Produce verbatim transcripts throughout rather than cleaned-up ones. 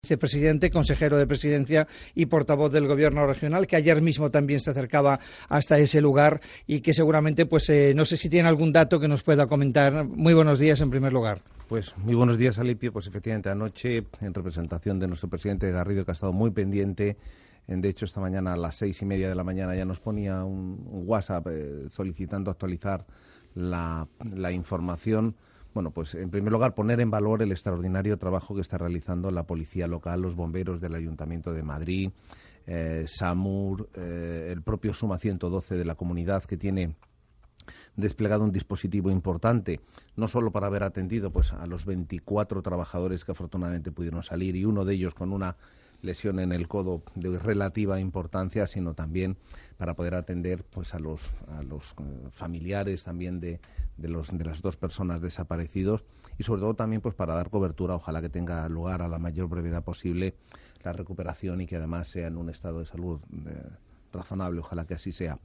vicepresidente, consejero de Presidencia y portavoz del Gobierno regional, que ayer mismo también se acercaba hasta ese lugar y que seguramente, pues eh, no sé si tiene algún dato que nos pueda comentar. Muy buenos días, en primer lugar. Pues muy buenos días, Alipio. Pues efectivamente anoche, en representación de nuestro presidente Garrido, que ha estado muy pendiente, de hecho esta mañana a las seis y media de la mañana ya nos ponía un, un WhatsApp eh, solicitando actualizar la, la información. Bueno, pues en primer lugar poner en valor el extraordinario trabajo que está realizando la policía local, los bomberos del Ayuntamiento de Madrid, eh, SAMUR, eh, el propio Suma ciento doce de la comunidad, que tiene desplegado un dispositivo importante, no solo para haber atendido pues a los veinticuatro trabajadores que afortunadamente pudieron salir, y uno de ellos con una lesión en el codo de relativa importancia, sino también para poder atender pues a los a los familiares también de de los de las dos personas desaparecidos, y sobre todo también pues para dar cobertura, ojalá que tenga lugar a la mayor brevedad posible la recuperación y que además sea en un estado de salud eh, razonable, ojalá que así sea.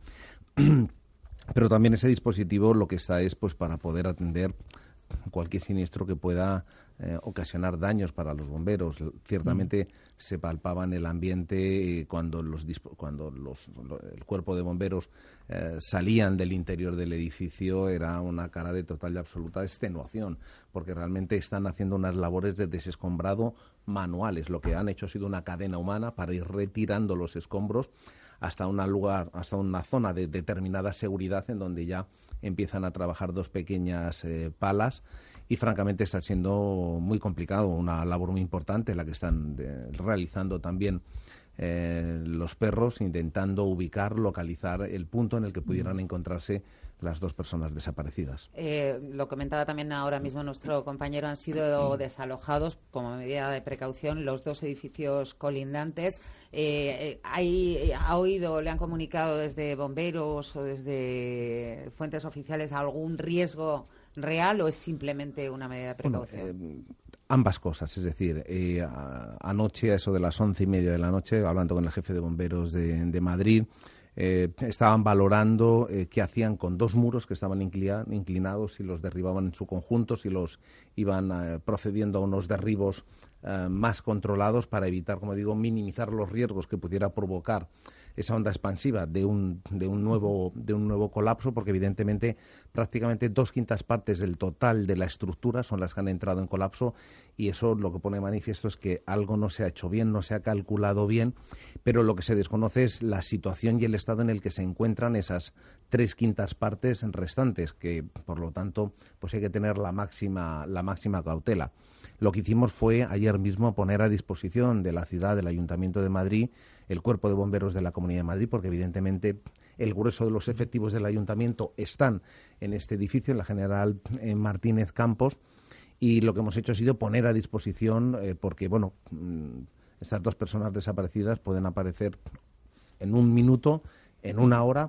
Pero también ese dispositivo lo que está es pues para poder atender cualquier siniestro que pueda eh, ocasionar daños para los bomberos. Ciertamente mm. se palpaba en el ambiente eh, cuando los cuando los lo, el cuerpo de bomberos eh, salían del interior del edificio, era una cara de total y absoluta extenuación, porque realmente están haciendo unas labores de desescombrado manuales. Lo que han hecho ha sido una cadena humana para ir retirando los escombros hasta una lugar, hasta una zona de determinada seguridad, en donde ya empiezan a trabajar dos pequeñas eh, palas, y francamente está siendo muy complicado, una labor muy importante la que están de, realizando también eh, los perros, intentando ubicar, localizar el punto en el que pudieran encontrarse las dos personas desaparecidas. Eh, lo comentaba también ahora mismo nuestro compañero, han sido desalojados como medida de precaución los dos edificios colindantes. Eh, ¿hay, ¿Ha oído, le han comunicado desde bomberos o desde fuentes oficiales algún riesgo real, o es simplemente una medida de precaución? Bueno, eh, ambas cosas, es decir, eh, a, anoche a eso de las once y media de la noche, hablando con el jefe de bomberos de, de Madrid, Eh, estaban valorando eh, qué hacían con dos muros que estaban inclina, inclinados, si los derribaban en su conjunto, si los iban eh, procediendo a unos derribos eh, más controlados para evitar, como digo, minimizar los riesgos que pudiera provocar esa onda expansiva de un de un nuevo de un nuevo colapso, porque evidentemente prácticamente dos quintas partes del total de la estructura son las que han entrado en colapso, y eso lo que pone de manifiesto es que algo no se ha hecho bien, no se ha calculado bien, pero lo que se desconoce es la situación y el estado en el que se encuentran esas tres quintas partes restantes, que por lo tanto pues hay que tener la máxima la máxima cautela. Lo que hicimos fue ayer mismo poner a disposición de la ciudad, del Ayuntamiento de Madrid, el Cuerpo de Bomberos de la Comunidad de Madrid, porque evidentemente el grueso de los efectivos del Ayuntamiento están en este edificio, en la General Martínez Campos, y lo que hemos hecho ha sido poner a disposición, eh, porque bueno, estas dos personas desaparecidas pueden aparecer en un minuto, en una hora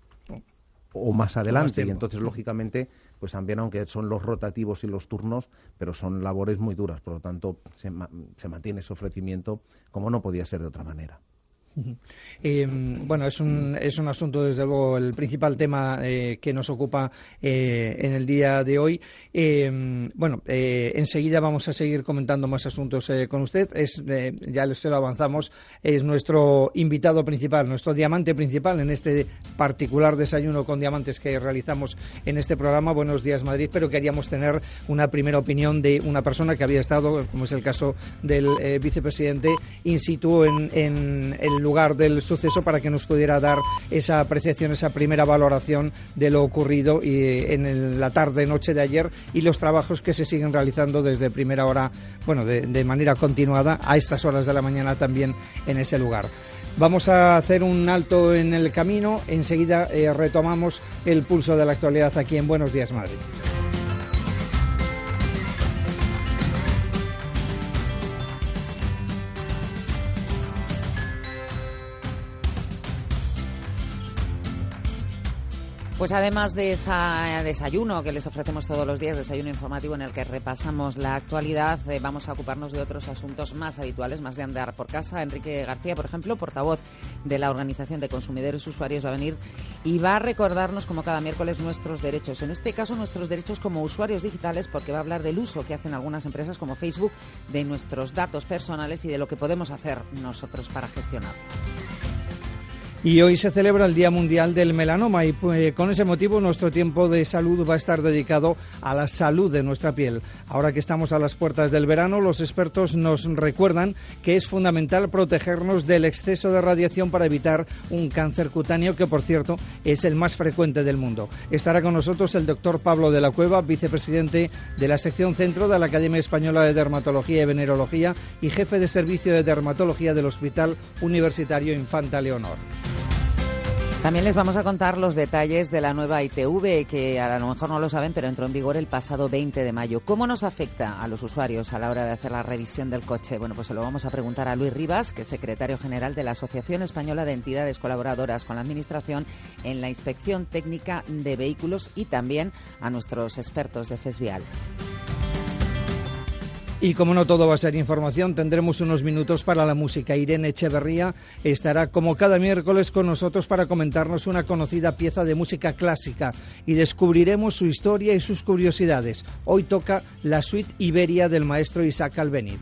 o más adelante, y entonces lógicamente pues también, aunque son los rotativos y los turnos, pero son labores muy duras, por lo tanto se, ma- se mantiene ese ofrecimiento como no podía ser de otra manera. Eh, bueno, es un, es un asunto, desde luego, el principal tema eh, que nos ocupa eh, en el día de hoy. Eh, bueno, eh, enseguida vamos a seguir comentando más asuntos eh, con usted. Es, eh, ya se lo avanzamos, es nuestro invitado principal, nuestro diamante principal en este particular desayuno con diamantes que realizamos en este programa, Buenos Días Madrid, pero queríamos tener una primera opinión de una persona que había estado, como es el caso del eh, vicepresidente, in situ en, en el lugar del suceso, para que nos pudiera dar esa apreciación, esa primera valoración de lo ocurrido y, eh, en el, la tarde-noche de ayer, y los trabajos que se siguen realizando desde primera hora, bueno, de, de manera continuada a estas horas de la mañana también en ese lugar. Vamos a hacer un alto en el camino, enseguida eh, retomamos el pulso de la actualidad aquí en Buenos Días Madrid. Pues además de ese desayuno que les ofrecemos todos los días, desayuno informativo en el que repasamos la actualidad, eh, vamos a ocuparnos de otros asuntos más habituales, más de andar por casa. Enrique García, por ejemplo, portavoz de la Organización de Consumidores y Usuarios, va a venir y va a recordarnos, como cada miércoles, nuestros derechos. En este caso, nuestros derechos como usuarios digitales, porque va a hablar del uso que hacen algunas empresas como Facebook de nuestros datos personales y de lo que podemos hacer nosotros para gestionar. Y hoy se celebra el Día Mundial del Melanoma y eh, con ese motivo nuestro tiempo de salud va a estar dedicado a la salud de nuestra piel. Ahora que estamos a las puertas del verano, los expertos nos recuerdan que es fundamental protegernos del exceso de radiación para evitar un cáncer cutáneo que, por cierto, es el más frecuente del mundo. Estará con nosotros el doctor Pablo de la Cueva, vicepresidente de la sección centro de la Academia Española de Dermatología y Venerología y jefe de servicio de dermatología del Hospital Universitario Infanta Leonor. También les vamos a contar los detalles de la nueva I T V, que a lo mejor no lo saben, pero entró en vigor el pasado veinte de mayo. ¿Cómo nos afecta a los usuarios a la hora de hacer la revisión del coche? Bueno, pues se lo vamos a preguntar a Luis Rivas, que es secretario general de la Asociación Española de Entidades Colaboradoras con la Administración en la Inspección Técnica de Vehículos, y también a nuestros expertos de FESVIAL. Y como no todo va a ser información, tendremos unos minutos para la música. Irene Echeverría estará como cada miércoles con nosotros para comentarnos una conocida pieza de música clásica y descubriremos su historia y sus curiosidades. Hoy toca la suite Iberia del maestro Isaac Albéniz.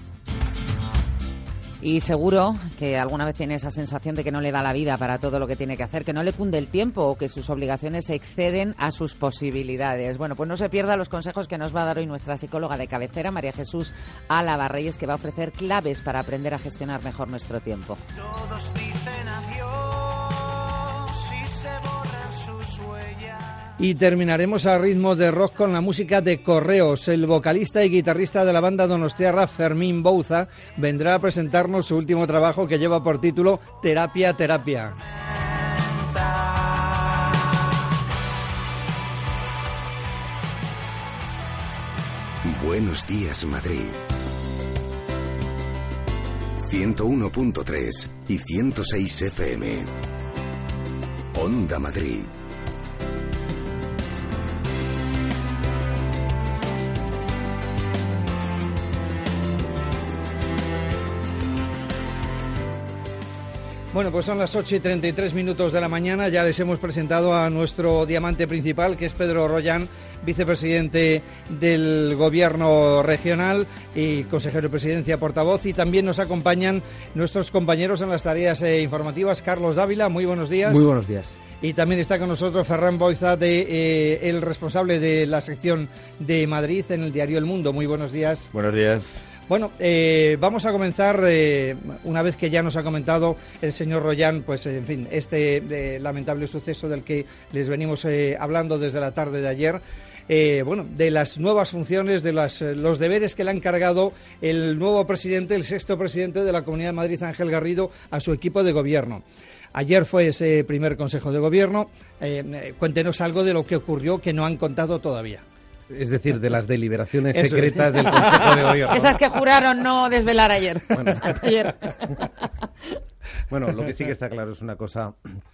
Y seguro que alguna vez tiene esa sensación de que no le da la vida para todo lo que tiene que hacer, que no le cunde el tiempo o que sus obligaciones exceden a sus posibilidades. Bueno, pues no se pierda los consejos que nos va a dar hoy nuestra psicóloga de cabecera, María Jesús Álava Reyes, que va a ofrecer claves para aprender a gestionar mejor nuestro tiempo. Todos dicen adiós y se borran sus huellas. Y terminaremos a ritmo de rock con la música de Correos. El vocalista y guitarrista de la banda donostiarra, Fermín Bouza, vendrá a presentarnos su último trabajo que lleva por título Terapia, Terapia. Buenos días, Madrid. ciento uno punto tres y ciento seis F M. Onda Madrid. Bueno, pues son las ocho y treinta y tres minutos de la mañana. Ya les hemos presentado a nuestro diamante principal, que es Pedro Rollán, vicepresidente del Gobierno regional y consejero de Presidencia, portavoz. Y también nos acompañan nuestros compañeros en las tareas eh, informativas. Carlos Dávila, muy buenos días. Muy buenos días. Y también está con nosotros Ferran Boiza, de, eh, el responsable de la sección de Madrid en el diario El Mundo. Muy buenos días. Buenos días. Bueno, eh, vamos a comenzar, eh, una vez que ya nos ha comentado el señor Rollán, pues en fin, este eh, lamentable suceso del que les venimos eh, hablando desde la tarde de ayer. Eh, bueno, de las nuevas funciones, de las, los deberes que le ha encargado el nuevo presidente, el sexto presidente de la Comunidad de Madrid, Ángel Garrido, a su equipo de gobierno. Ayer fue ese primer Consejo de Gobierno. Eh, cuéntenos algo de lo que ocurrió que no han contado todavía. Es decir, de las deliberaciones Eso secretas es. del Consejo de Gobierno. Esas que juraron no desvelar ayer. Bueno. ayer. Bueno, lo que sí que está claro es una cosa.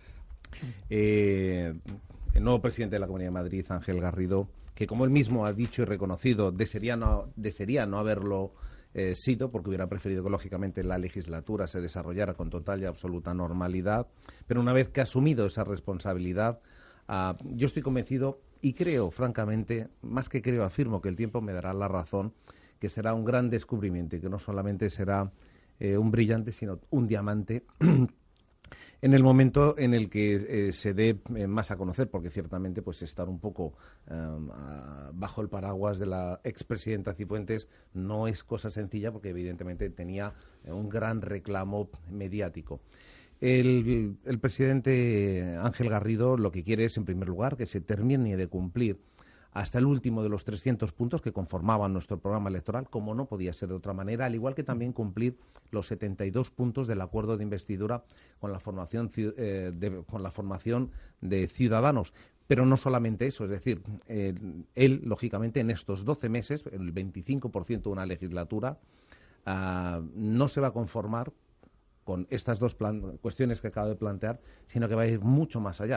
Eh, el nuevo presidente de la Comunidad de Madrid, Ángel Garrido, que como él mismo ha dicho y reconocido, desearía no, desearía no haberlo eh, sido, porque hubiera preferido que, lógicamente, la legislatura se desarrollara con total y absoluta normalidad. Pero una vez que ha asumido esa responsabilidad, uh, yo estoy convencido y creo, francamente, más que creo, afirmo que el tiempo me dará la razón, que será un gran descubrimiento y que no solamente será eh, un brillante, sino un diamante en el momento en el que eh, se dé eh, más a conocer, porque ciertamente pues estar un poco eh, a, bajo el paraguas de la expresidenta Cifuentes no es cosa sencilla, porque evidentemente tenía eh, un gran reclamo mediático. El, el presidente Ángel Garrido lo que quiere es, en primer lugar, que se termine de cumplir hasta el último de los trescientos puntos que conformaban nuestro programa electoral, como no podía ser de otra manera, al igual que también cumplir los setenta y dos puntos del acuerdo de investidura con la formación, eh, de, con la formación de Ciudadanos. Pero no solamente eso, es decir, eh, él, lógicamente, en estos doce meses, el veinticinco por ciento de una legislatura, uh, no se va a conformar con estas dos plan- cuestiones que acabo de plantear, sino que va a ir mucho más allá,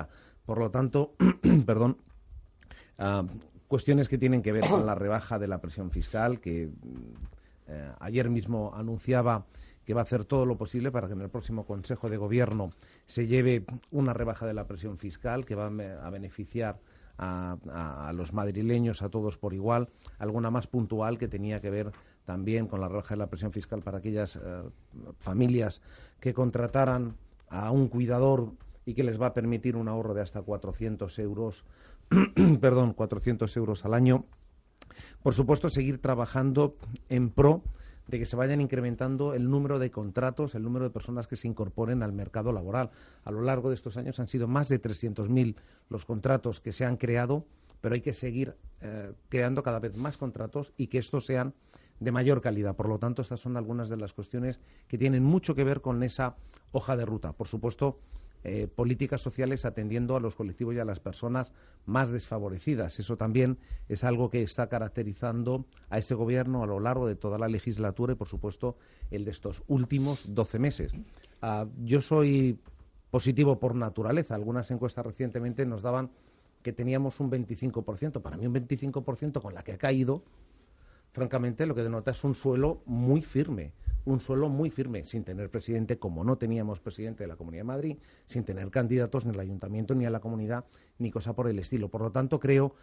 Por lo tanto, perdón, uh, cuestiones que tienen que ver con la rebaja de la presión fiscal, que eh, ayer mismo anunciaba que va a hacer todo lo posible para que en el próximo Consejo de Gobierno se lleve una rebaja de la presión fiscal que va a beneficiar a, a, a los madrileños, a todos por igual, alguna más puntual que tenía que ver también con la rebaja de la presión fiscal para aquellas eh, familias que contrataran a un cuidador y que les va a permitir un ahorro de hasta cuatrocientos euros, perdón, cuatrocientos euros al año. Por supuesto, seguir trabajando en pro de que se vayan incrementando el número de contratos, el número de personas que se incorporen al mercado laboral. A lo largo de estos años han sido más de trescientos mil los contratos que se han creado, pero hay que seguir eh, creando cada vez más contratos y que estos sean de mayor calidad. Por lo tanto, estas son algunas de las cuestiones que tienen mucho que ver con esa hoja de ruta. Por supuesto, Eh, políticas sociales atendiendo a los colectivos y a las personas más desfavorecidas. Eso también es algo que está caracterizando a este Gobierno a lo largo de toda la legislatura y, por supuesto, el de estos últimos doce meses. Uh, yo soy positivo por naturaleza. Algunas encuestas recientemente nos daban que teníamos un veinticinco por ciento. Para mí un veinticinco por ciento con la que ha caído, francamente, lo que denota es un suelo muy firme. Un suelo muy firme, sin tener presidente, como no teníamos presidente de la Comunidad de Madrid, sin tener candidatos ni al Ayuntamiento ni a la Comunidad, ni cosa por el estilo. Por lo tanto, creo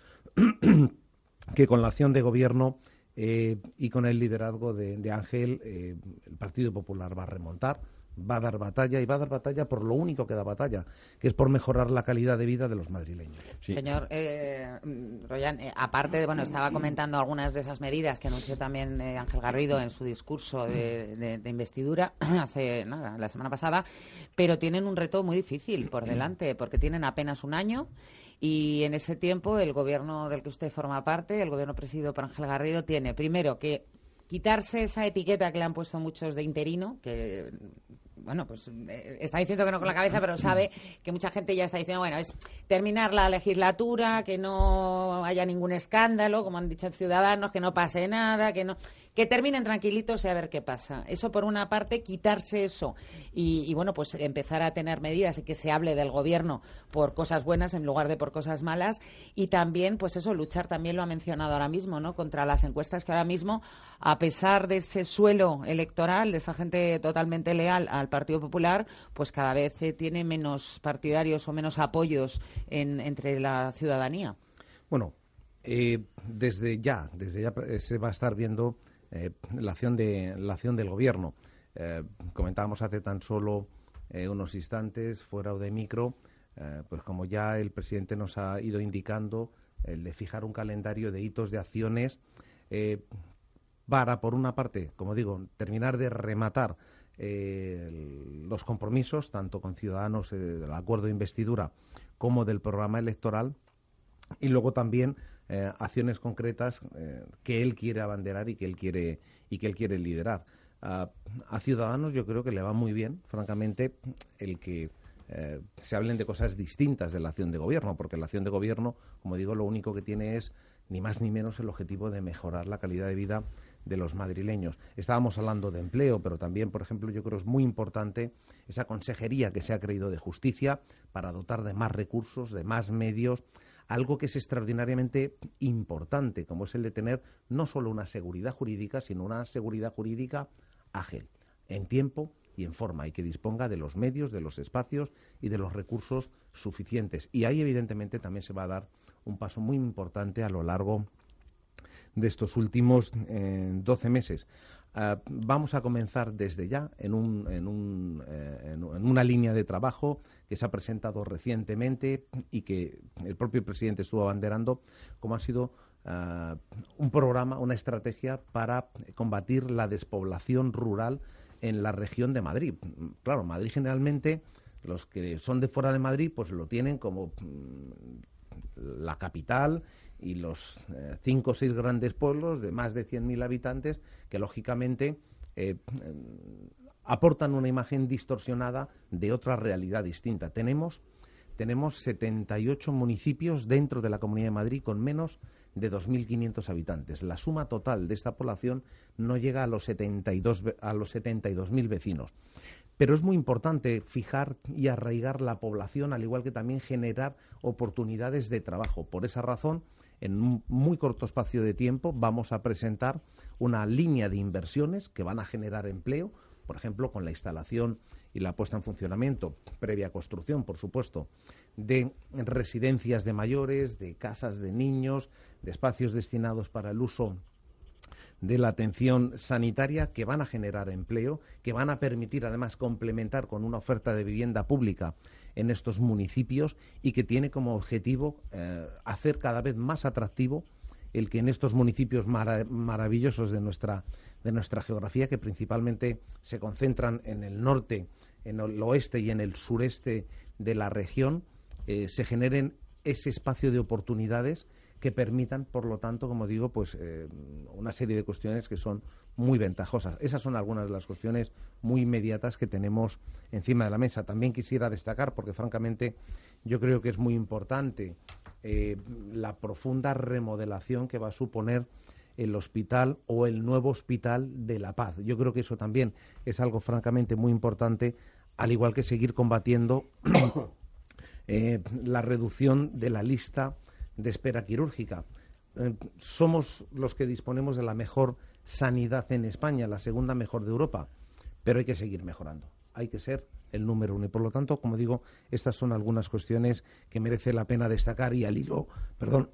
que con la acción de Gobierno eh, y con el liderazgo de, de Ángel, eh, el Partido Popular va a remontar, va a dar batalla y va a dar batalla por lo único que da batalla, que es por mejorar la calidad de vida de los madrileños. Sí. Señor eh, Royan, eh, aparte, de, bueno, estaba comentando algunas de esas medidas que anunció también eh, Ángel Garrido en su discurso de, de, de investidura hace nada, la semana pasada, pero tienen un reto muy difícil por delante, porque tienen apenas un año. Y en ese tiempo el gobierno del que usted forma parte, el gobierno presidido por Ángel Garrido, tiene primero que quitarse esa etiqueta que le han puesto muchos de interino, que bueno, pues eh, está diciendo que no con la cabeza, pero sabe que mucha gente ya está diciendo, bueno, es terminar la legislatura, que no haya ningún escándalo, como han dicho Ciudadanos, que no pase nada, que no que terminen tranquilitos y a ver qué pasa. Eso por una parte, quitarse eso y, y bueno, pues empezar a tener medidas y que se hable del gobierno por cosas buenas en lugar de por cosas malas, y también, pues eso, luchar, también lo ha mencionado ahora mismo, ¿no?, contra las encuestas que ahora mismo, a pesar de ese suelo electoral, de esa gente totalmente leal al Partido Popular, pues cada vez eh, tiene menos partidarios o menos apoyos en, entre la ciudadanía. Bueno, eh, desde ya, desde ya se va a estar viendo Eh, la acción de la acción del Gobierno. Eh, comentábamos hace tan solo eh, unos instantes, fuera de micro, eh, pues como ya el presidente nos ha ido indicando, el de fijar un calendario de hitos, de acciones, eh, para, por una parte, como digo, terminar de rematar eh, los compromisos, tanto con Ciudadanos, eh, del acuerdo de investidura, como del programa electoral, y luego también eh, acciones concretas eh, que él quiere abanderar y que él quiere y que él quiere liderar. Uh, a Ciudadanos yo creo que le va muy bien, francamente, el que eh, se hablen de cosas distintas de la acción de gobierno, porque la acción de gobierno, como digo, lo único que tiene es ni más ni menos el objetivo de mejorar la calidad de vida de los madrileños. Estábamos hablando de empleo, pero también, por ejemplo, yo creo que es muy importante esa consejería que se ha creado de justicia para dotar de más recursos, de más medios, algo que es extraordinariamente importante, como es el de tener no solo una seguridad jurídica, sino una seguridad jurídica ágil, en tiempo y en forma, y que disponga de los medios, de los espacios y de los recursos suficientes. Y ahí, evidentemente, también se va a dar un paso muy importante a lo largo de estos últimos eh, doce meses. Uh, vamos a comenzar desde ya en, un, en, un, eh, en, en una línea de trabajo que se ha presentado recientemente y que el propio presidente estuvo abanderando, como ha sido uh, un programa, una estrategia para combatir la despoblación rural en la región de Madrid. Claro, Madrid generalmente, los que son de fuera de Madrid, pues lo tienen como mm, la capital y los eh, cinco o seis grandes pueblos de más de cien mil habitantes que, lógicamente, eh, eh, aportan una imagen distorsionada de otra realidad distinta. Tenemos, tenemos setenta y ocho municipios dentro de la Comunidad de Madrid con menos de dos mil quinientos habitantes. La suma total de esta población no llega a los setenta y dos, a los setenta y dos mil vecinos. Pero es muy importante fijar y arraigar la población, al igual que también generar oportunidades de trabajo. Por esa razón, en un muy corto espacio de tiempo vamos a presentar una línea de inversiones que van a generar empleo, por ejemplo, con la instalación y la puesta en funcionamiento, previa construcción, por supuesto, de residencias de mayores, de casas de niños, de espacios destinados para el uso de la atención sanitaria, que van a generar empleo, que van a permitir además complementar con una oferta de vivienda pública en estos municipios y que tiene como objetivo eh, hacer cada vez más atractivo el que en estos municipios mara- maravillosos de nuestra, de nuestra geografía, que principalmente se concentran en el norte, en el oeste y en el sureste de la región, eh, se generen ese espacio de oportunidades que permitan, por lo tanto, como digo, pues eh, una serie de cuestiones que son muy ventajosas. Esas son algunas de las cuestiones muy inmediatas que tenemos encima de la mesa. También quisiera destacar, porque francamente yo creo que es muy importante, eh, la profunda remodelación que va a suponer el hospital o el nuevo Hospital de la Paz. Yo creo que eso también es algo francamente muy importante, al igual que seguir combatiendo eh, la reducción de la lista de espera quirúrgica. Eh, somos los que disponemos de la mejor sanidad en España, la segunda mejor de Europa, pero hay que seguir mejorando. Hay que ser el número uno y, por lo tanto, como digo, estas son algunas cuestiones que merece la pena destacar y al hilo, perdón,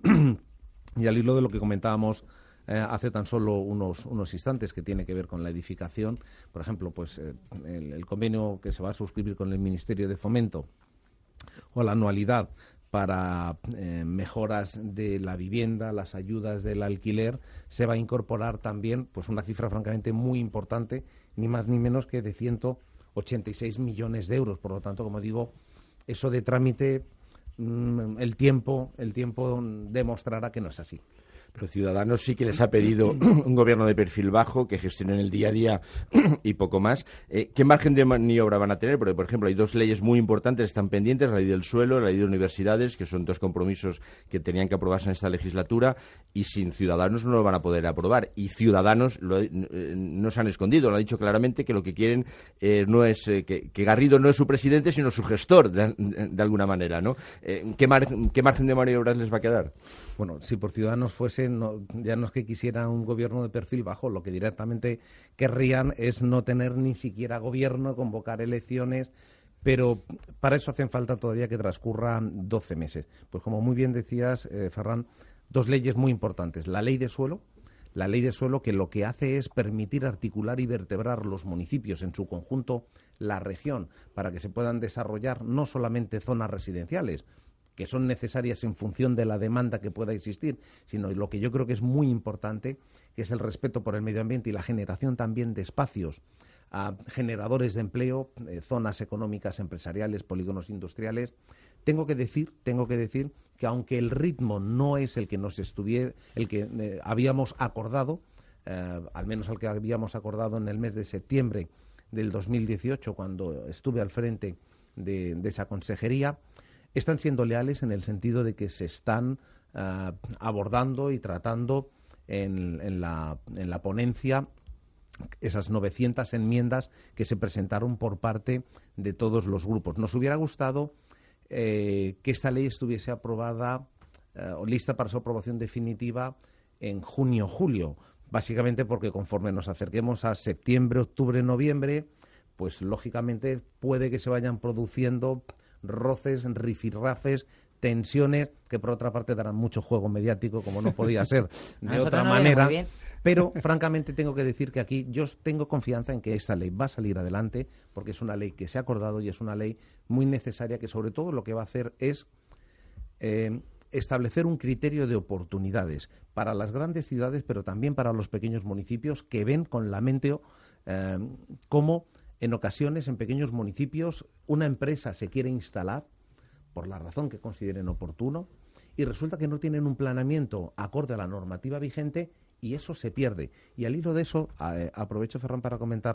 y al hilo de lo que comentábamos eh, hace tan solo unos, unos instantes, que tiene que ver con la edificación. Por ejemplo, pues eh, el, el convenio que se va a suscribir con el Ministerio de Fomento o la anualidad para eh, mejoras de la vivienda, las ayudas del alquiler, se va a incorporar también pues una cifra francamente muy importante, ni más ni menos que de ciento ochenta y seis millones de euros. Por lo tanto, como digo, eso de trámite, mmm, el tiempo, el tiempo demostrará que no es así. Pero Ciudadanos sí que les ha pedido un gobierno de perfil bajo, que gestionen el día a día y poco más. Eh, ¿Qué margen de maniobra van a tener? Porque, por ejemplo, hay dos leyes muy importantes que están pendientes, la ley del suelo, la ley de universidades, que son dos compromisos que tenían que aprobarse en esta legislatura, y sin Ciudadanos no lo van a poder aprobar. Y Ciudadanos lo, eh, no se han escondido, lo han dicho claramente, que lo que quieren eh, no es eh, que, que Garrido no es su presidente, sino su gestor, de, de, de alguna manera, ¿no? Eh, ¿qué, mar, ¿Qué margen de maniobra les va a quedar? Bueno, si por Ciudadanos fuese, no, ya no es que quisiera un gobierno de perfil bajo, lo que directamente querrían es no tener ni siquiera gobierno, convocar elecciones, pero para eso hacen falta todavía que transcurran doce meses. Pues como muy bien decías, eh, Ferran, dos leyes muy importantes. La ley de suelo, la ley de suelo que lo que hace es permitir articular y vertebrar los municipios en su conjunto, la región, para que se puedan desarrollar no solamente zonas residenciales, que son necesarias en función de la demanda que pueda existir, sino lo que yo creo que es muy importante, que es el respeto por el medio ambiente y la generación también de espacios a generadores de empleo, eh, zonas económicas, empresariales, polígonos industriales. Tengo que decir, tengo que decir que aunque el ritmo no es el que nos estuviera, el que eh, habíamos acordado, eh, al menos el que habíamos acordado en el mes de septiembre del dos mil dieciocho, cuando estuve al frente de, de esa consejería, están siendo leales en el sentido de que se están uh, abordando y tratando en, en, la, en la ponencia esas novecientas enmiendas que se presentaron por parte de todos los grupos. Nos hubiera gustado eh, que esta ley estuviese aprobada uh, o lista para su aprobación definitiva en junio o julio, básicamente porque conforme nos acerquemos a septiembre, octubre, noviembre, pues lógicamente puede que se vayan produciendo roces, rifirrafes, tensiones, que por otra parte darán mucho juego mediático, como no podía ser de otra no manera. Pero, francamente, tengo que decir que aquí yo tengo confianza en que esta ley va a salir adelante, porque es una ley que se ha acordado y es una ley muy necesaria, que sobre todo lo que va a hacer es eh, establecer un criterio de oportunidades para las grandes ciudades, pero también para los pequeños municipios, que ven con lamento eh, cómo en ocasiones, en pequeños municipios, una empresa se quiere instalar por la razón que consideren oportuno y resulta que no tienen un planeamiento acorde a la normativa vigente y eso se pierde. Y al hilo de eso, eh, aprovecho, Ferran, para comentar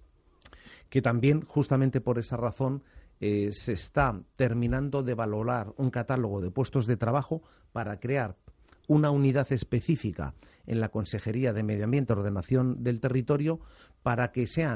que también, justamente por esa razón, eh, se está terminando de valorar un catálogo de puestos de trabajo para crear una unidad específica en la Consejería de Medio Ambiente y Ordenación del Territorio para que sean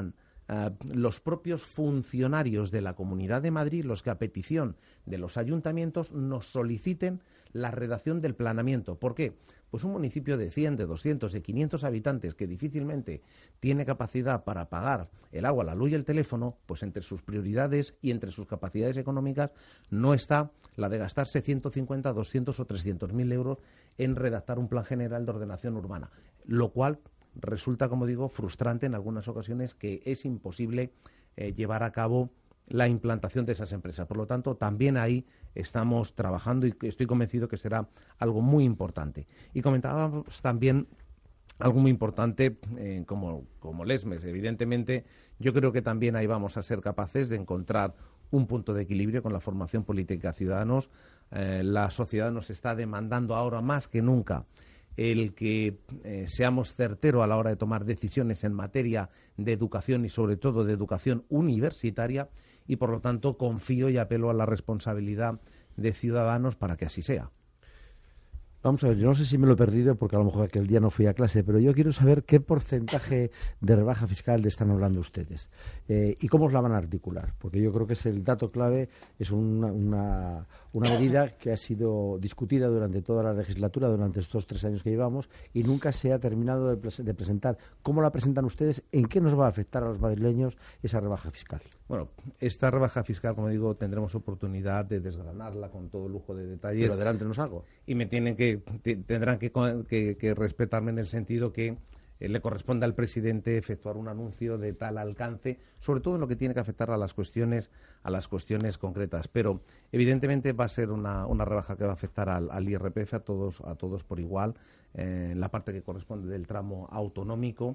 uh, los propios funcionarios de la Comunidad de Madrid los que a petición de los ayuntamientos nos soliciten la redacción del planeamiento. ¿Por qué? Pues un municipio de cien, de doscientos, de quinientos habitantes que difícilmente tiene capacidad para pagar el agua, la luz y el teléfono, pues entre sus prioridades y entre sus capacidades económicas no está la de gastarse ciento cincuenta, doscientos o trescientos mil euros en redactar un plan general de ordenación urbana, lo cual resulta, como digo, frustrante en algunas ocasiones, que es imposible eh, llevar a cabo la implantación de esas empresas. Por lo tanto, también ahí estamos trabajando y estoy convencido que será algo muy importante. Y comentábamos también algo muy importante eh, como, como Lesmes. Evidentemente, yo creo que también ahí vamos a ser capaces de encontrar un punto de equilibrio con la formación política de ciudadanos. Eh, la sociedad nos está demandando ahora más que nunca el que eh, seamos certeros a la hora de tomar decisiones en materia de educación y sobre todo de educación universitaria, y por lo tanto confío y apelo a la responsabilidad de ciudadanos para que así sea. Vamos a ver, yo no sé si me lo he perdido porque a lo mejor aquel día no fui a clase, pero yo quiero saber qué porcentaje de rebaja fiscal están hablando ustedes eh, y cómo os la van a articular, porque yo creo que es el dato clave, es una, una, una medida que ha sido discutida durante toda la legislatura, durante estos tres años que llevamos, y nunca se ha terminado de, pres- de presentar. ¿Cómo la presentan ustedes? ¿En qué nos va a afectar a los madrileños esa rebaja fiscal? Bueno, esta rebaja fiscal, como digo, tendremos oportunidad de desgranarla con todo lujo de detalles. Pero adelántenos algo. Y me tienen que tendrán que, que, que respetarme en el sentido que eh, le corresponde al presidente efectuar un anuncio de tal alcance, sobre todo en lo que tiene que afectar a las cuestiones a las cuestiones concretas. Pero evidentemente va a ser una, una rebaja que va a afectar al, al I R P F a todos a todos por igual, eh, en la parte que corresponde del tramo autonómico,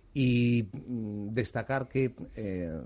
y mm, destacar que eh,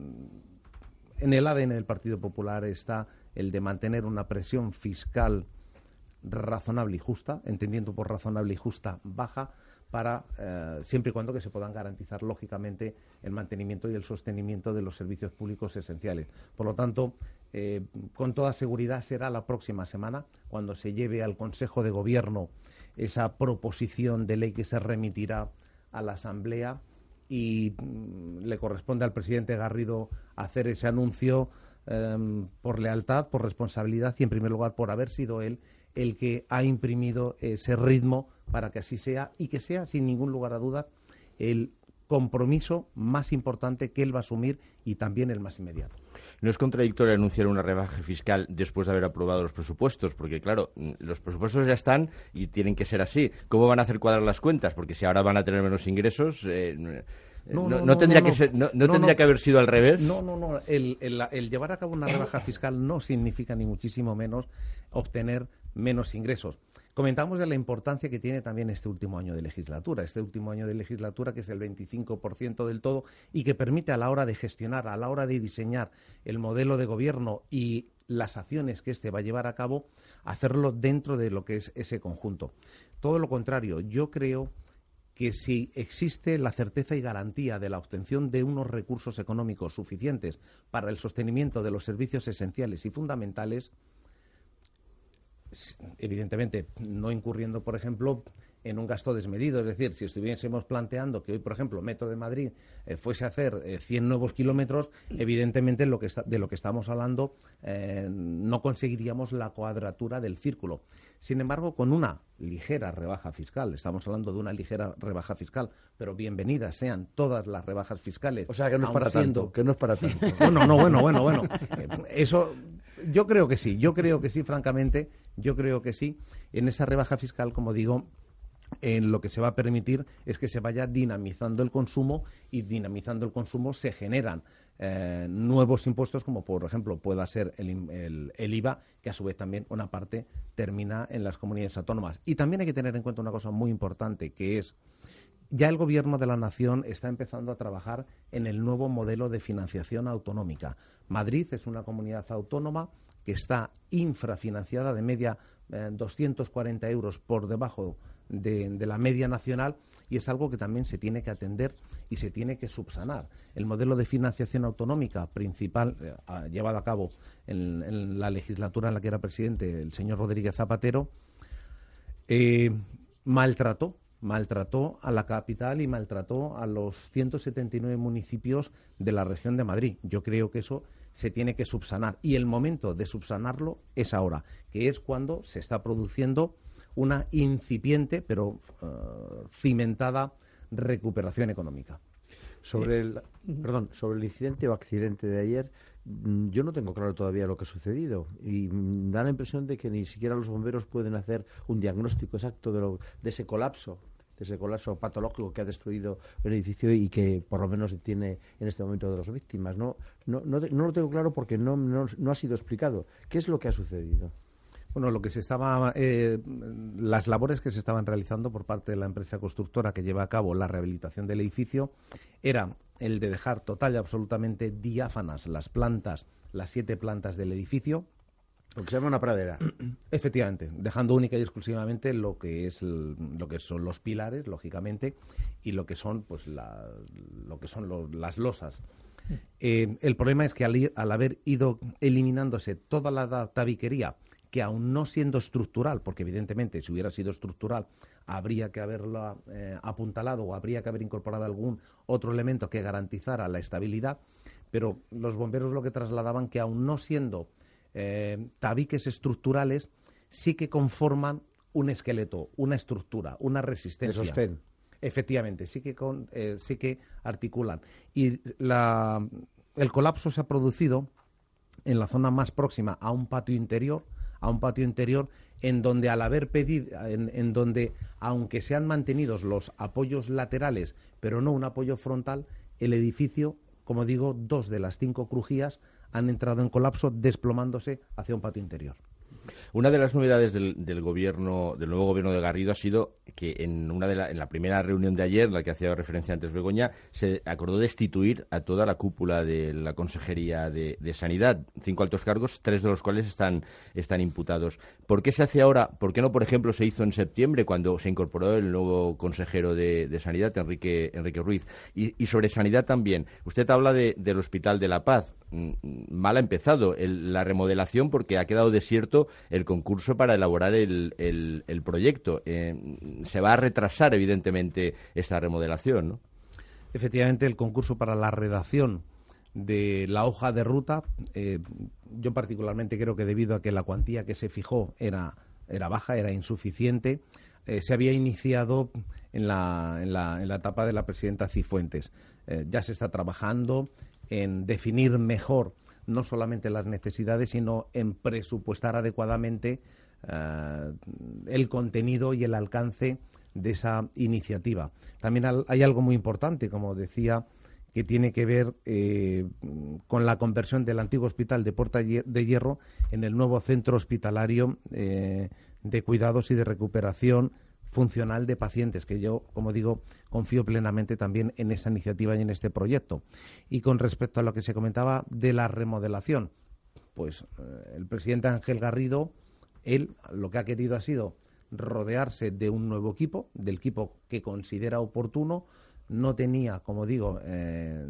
en el A D N del Partido Popular está el de mantener una presión fiscal razonable y justa, entendiendo por razonable y justa baja, para eh, siempre y cuando que se puedan garantizar lógicamente el mantenimiento y el sostenimiento de los servicios públicos esenciales. Por lo tanto, eh, con toda seguridad será la próxima semana cuando se lleve al Consejo de Gobierno esa proposición de ley que se remitirá a la Asamblea, y mm, le corresponde al presidente Garrido hacer ese anuncio eh, por lealtad, por responsabilidad y en primer lugar por haber sido él el que ha imprimido ese ritmo para que así sea, y que sea, sin ningún lugar a dudas, el compromiso más importante que él va a asumir y también el más inmediato. ¿No es contradictorio anunciar una rebaja fiscal después de haber aprobado los presupuestos? Porque, claro, los presupuestos ya están y tienen que ser así. ¿Cómo van a hacer cuadrar las cuentas? Porque si ahora van a tener menos ingresos... Eh, No, no, no, no tendría, no, que, ser, no, no no, tendría no, que haber sido al revés. No, no, no. El, el, el llevar a cabo una rebaja fiscal no significa ni muchísimo menos obtener menos ingresos. Comentábamos de la importancia que tiene también este último año de legislatura, este último año de legislatura que es el veinticinco por ciento del todo y que permite a la hora de gestionar, a la hora de diseñar el modelo de gobierno y las acciones que éste va a llevar a cabo, hacerlo dentro de lo que es ese conjunto. Todo lo contrario, yo creo que si existe la certeza y garantía de la obtención de unos recursos económicos suficientes para el sostenimiento de los servicios esenciales y fundamentales, evidentemente no incurriendo, por ejemplo, en un gasto desmedido. Es decir, si estuviésemos planteando que hoy, por ejemplo, Metro de Madrid eh, fuese a hacer eh, cien nuevos kilómetros, evidentemente lo que está, de lo que estamos hablando eh, no conseguiríamos la cuadratura del círculo. Sin embargo, con una ligera rebaja fiscal, estamos hablando de una ligera rebaja fiscal, pero bienvenidas sean todas las rebajas fiscales. O sea, que no es para siendo... tanto, que no es para tanto. Bueno, no, bueno, bueno, bueno. Eh, eso, yo creo que sí, yo creo que sí, francamente, yo creo que sí. En esa rebaja fiscal, como digo, en lo que se va a permitir es que se vaya dinamizando el consumo, y dinamizando el consumo se generan eh, nuevos impuestos, como por ejemplo pueda ser el, el, el I V A, que a su vez también una parte termina en las comunidades autónomas. Y también hay que tener en cuenta una cosa muy importante, que es ya el Gobierno de la Nación está empezando a trabajar en el nuevo modelo de financiación autonómica. Madrid es una comunidad autónoma que está infrafinanciada, de media eh, doscientos cuarenta euros por debajo de, de la media nacional, y es algo que también se tiene que atender y se tiene que subsanar. El modelo de financiación autonómica principal, eh, llevado a cabo en, en la legislatura en la que era presidente el señor Rodríguez Zapatero, eh, maltrató maltrató a la capital y maltrató a los ciento setenta y nueve municipios de la región de Madrid. Yo creo que eso se tiene que subsanar y el momento de subsanarlo es ahora, que es cuando se está produciendo una incipiente pero uh, cimentada recuperación económica. Sobre el, perdón, sobre el incidente o accidente de ayer, yo no tengo claro todavía lo que ha sucedido y da la impresión de que ni siquiera los bomberos pueden hacer un diagnóstico exacto de, lo, de ese colapso, de ese colapso patológico que ha destruido el edificio y que por lo menos tiene en este momento de las víctimas. No, no, no, no lo tengo claro porque no, no, no ha sido explicado. ¿Qué es lo que ha sucedido? Bueno, lo que se estaba, eh, las labores que se estaban realizando por parte de la empresa constructora que lleva a cabo la rehabilitación del edificio era el de dejar total y absolutamente diáfanas las plantas, las siete plantas del edificio. Lo que se llama una pradera. Efectivamente, dejando única y exclusivamente lo que es el, lo que son los pilares, lógicamente, y lo que son, pues, la, lo que son los, las losas. Eh, el problema es que al, ir, al haber ido eliminándose toda la tabiquería, que aún no siendo estructural, porque evidentemente si hubiera sido estructural habría que haberla eh, apuntalado o habría que haber incorporado algún otro elemento que garantizara la estabilidad, pero los bomberos lo que trasladaban que aún no siendo eh, tabiques estructurales sí que conforman un esqueleto, una estructura, una resistencia. De sostén. Efectivamente, sí que, con, eh, sí que articulan. Y la, el colapso se ha producido en la zona más próxima a un patio interior, a un patio interior en donde al haber pedido, en, en donde aunque se han mantenido los apoyos laterales, pero no un apoyo frontal, el edificio, como digo, dos de las cinco crujías han entrado en colapso desplomándose hacia un patio interior. Una de las novedades del, del gobierno, del nuevo gobierno de Garrido ha sido que en una de la, en la primera reunión de ayer, la que hacía referencia antes Begoña, se acordó destituir a toda la cúpula de la Consejería de, de Sanidad, cinco altos cargos, tres de los cuales están, están imputados. ¿Por qué se hace ahora? ¿Por qué no, por ejemplo, se hizo en septiembre cuando se incorporó el nuevo consejero de, de Sanidad, Enrique, Enrique Ruiz? Y, y sobre sanidad también. Usted habla de, del Hospital de la Paz. Mal ha empezado el, la remodelación porque ha quedado desierto el concurso para elaborar el, el, el proyecto. Eh, se va a retrasar, evidentemente, esta remodelación, ¿no? Efectivamente, el concurso para la redacción de la hoja de ruta, eh, yo particularmente creo que debido a que la cuantía que se fijó era, era baja, era insuficiente, eh, se había iniciado en la, en, la, en la etapa de la presidenta Cifuentes. Eh, ya se está trabajando en definir mejor no solamente las necesidades, sino en presupuestar adecuadamente uh, el contenido y el alcance de esa iniciativa. También al, hay algo muy importante, como decía, que tiene que ver eh, con la conversión del antiguo hospital de Puerta de Hierro en el nuevo centro hospitalario eh, de cuidados y de recuperación funcional de pacientes, que yo, como digo, confío plenamente también en esta iniciativa y en este proyecto. Y con respecto a lo que se comentaba de la remodelación, pues eh, el presidente Ángel Garrido, él lo que ha querido ha sido rodearse de un nuevo equipo, del equipo que considera oportuno. No tenía, como digo, eh,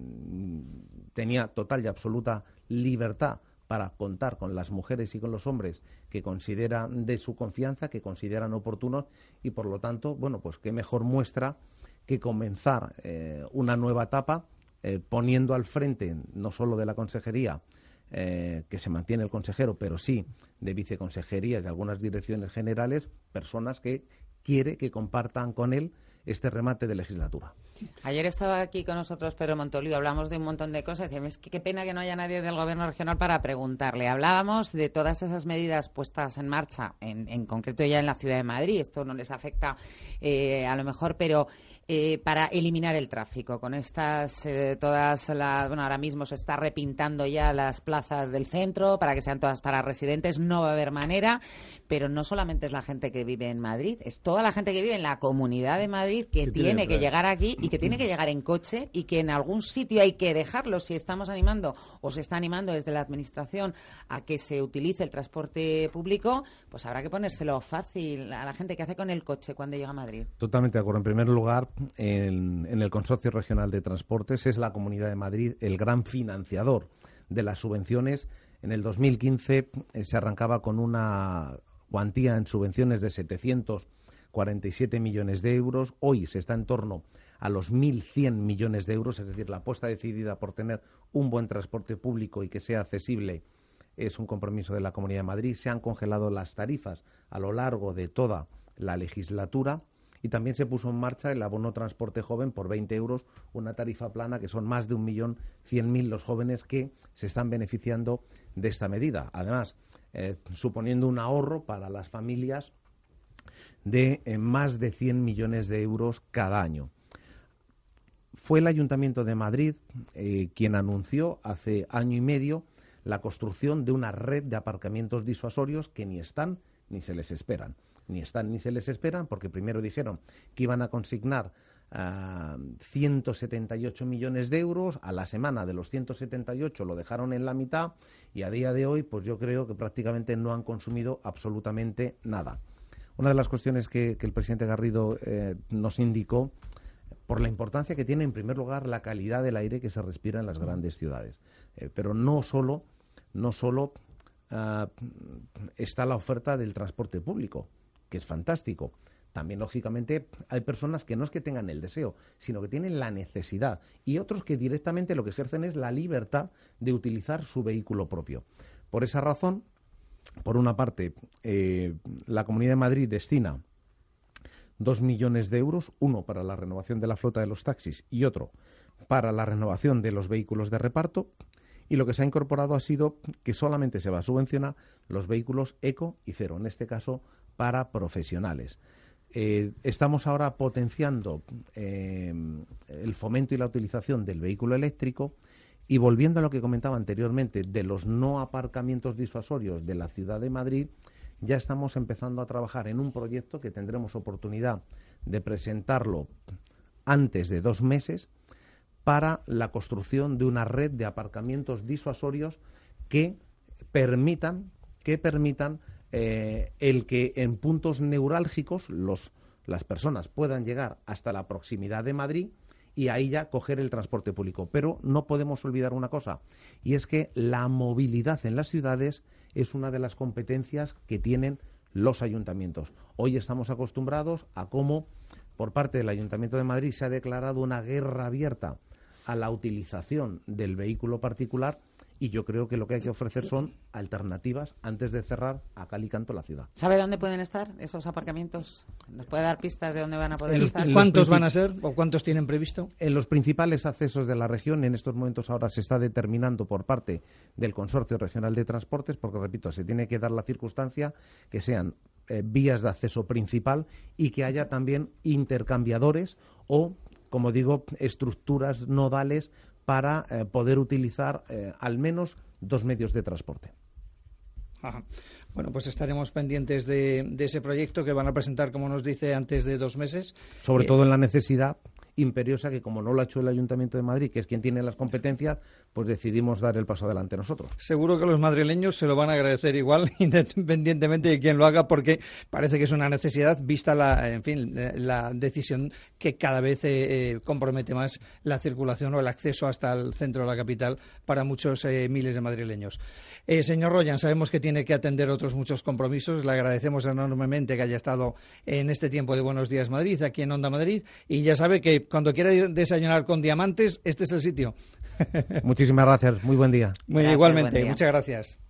tenía total y absoluta libertad para contar con las mujeres y con los hombres que consideran de su confianza, que consideran oportunos, y por lo tanto, bueno, pues qué mejor muestra que comenzar eh, una nueva etapa eh, poniendo al frente no solo de la consejería, eh, que se mantiene el consejero, pero sí de viceconsejerías y algunas direcciones generales, personas que quiere que compartan con él este remate de legislatura. Ayer estaba aquí con nosotros Pedro Montoliu, hablamos de un montón de cosas, y es que qué pena que no haya nadie del Gobierno regional para preguntarle. Hablábamos de todas esas medidas puestas en marcha, en, en concreto ya en la ciudad de Madrid, esto no les afecta eh, a lo mejor, pero eh, para eliminar el tráfico. Con estas, eh, todas las, bueno, ahora mismo se está repintando ya las plazas del centro para que sean todas para residentes, no va a haber manera, pero no solamente es la gente que vive en Madrid, es toda la gente que vive en la Comunidad de Madrid que tiene que llegar aquí y que tiene que llegar en coche y que en algún sitio hay que dejarlo. Si estamos animando o se está animando desde la Administración a que se utilice el transporte público, pues habrá que ponérselo fácil a la gente que hace con el coche cuando llega a Madrid. Totalmente de acuerdo. En primer lugar, en, en el Consorcio Regional de Transportes es la Comunidad de Madrid el gran financiador de las subvenciones. En el dos mil quince eh, se arrancaba con una cuantía en subvenciones de setecientos cuarenta y siete millones de euros. Hoy se está en torno a los mil cien millones de euros, es decir, la apuesta decidida por tener un buen transporte público y que sea accesible es un compromiso de la Comunidad de Madrid. Se han congelado las tarifas a lo largo de toda la legislatura y también se puso en marcha el abono transporte joven por veinte euros, una tarifa plana que son más de un millón cien mil los jóvenes que se están beneficiando de esta medida. Además, eh, suponiendo un ahorro para las familias de eh, más de cien millones de euros cada año. Fue el Ayuntamiento de Madrid eh, quien anunció hace año y medio la construcción de una red de aparcamientos disuasorios que ni están ni se les esperan. Ni están ni se les esperan porque primero dijeron que iban a consignar uh, ciento setenta y ocho millones de euros. A la semana de los ciento setenta y ocho lo dejaron en la mitad y a día de hoy pues yo creo que prácticamente no han consumido absolutamente nada. Una de las cuestiones que, que el presidente Garrido eh, nos indicó por la importancia que tiene en primer lugar la calidad del aire que se respira en las grandes ciudades. Eh, pero no solo, no solo uh, está la oferta del transporte público, que es fantástico. También, lógicamente, hay personas que no es que tengan el deseo, sino que tienen la necesidad. Y otros que directamente lo que ejercen es la libertad de utilizar su vehículo propio. Por esa razón, por una parte, eh, la Comunidad de Madrid destina dos millones de euros, uno para la renovación de la flota de los taxis y otro para la renovación de los vehículos de reparto. Y lo que se ha incorporado ha sido que solamente se va a subvencionar los vehículos eco y cero, en este caso para profesionales. Eh, estamos ahora potenciando eh, el fomento y la utilización del vehículo eléctrico y volviendo a lo que comentaba anteriormente de los no aparcamientos disuasorios de la ciudad de Madrid, ya estamos empezando a trabajar en un proyecto que tendremos oportunidad de presentarlo antes de dos meses para la construcción de una red de aparcamientos disuasorios que permitan, que permitan eh, el que en puntos neurálgicos los, las personas puedan llegar hasta la proximidad de Madrid y ahí ya coger el transporte público. Pero no podemos olvidar una cosa, y es que la movilidad en las ciudades es una de las competencias que tienen los ayuntamientos. Hoy estamos acostumbrados a cómo, por parte del Ayuntamiento de Madrid, se ha declarado una guerra abierta a la utilización del vehículo particular y yo creo que lo que hay que ofrecer son alternativas antes de cerrar a cal y canto la ciudad. ¿Sabe dónde pueden estar esos aparcamientos? ¿Nos puede dar pistas de dónde van a poder ¿En estar? ¿Cuántos van a ser o cuántos tienen previsto? En los principales accesos de la región, en estos momentos ahora se está determinando por parte del Consorcio Regional de Transportes, porque, repito, se tiene que dar la circunstancia que sean eh, vías de acceso principal y que haya también intercambiadores o, como digo, estructuras nodales para eh, poder utilizar eh, al menos dos medios de transporte. Ajá. Bueno, pues estaremos pendientes de, de ese proyecto que van a presentar, como nos dice, antes de dos meses. Sobre eh, todo en la necesidad imperiosa que, como no lo ha hecho el Ayuntamiento de Madrid, que es quien tiene las competencias, pues decidimos dar el paso adelante nosotros. Seguro que los madrileños se lo van a agradecer igual, independientemente de quién lo haga, porque parece que es una necesidad, vista la, en fin, la decisión que cada vez eh, compromete más la circulación o el acceso hasta el centro de la capital para muchos eh, miles de madrileños. Eh, señor Royan, sabemos que tiene que atender otros muchos compromisos. Le agradecemos enormemente que haya estado en este tiempo de Buenos Días Madrid, aquí en Onda Madrid, y ya sabe que cuando quiera desayunar con diamantes, este es el sitio. Muchísimas gracias. Muy buen día. Muy Gracias, igualmente. buen día. Muchas gracias.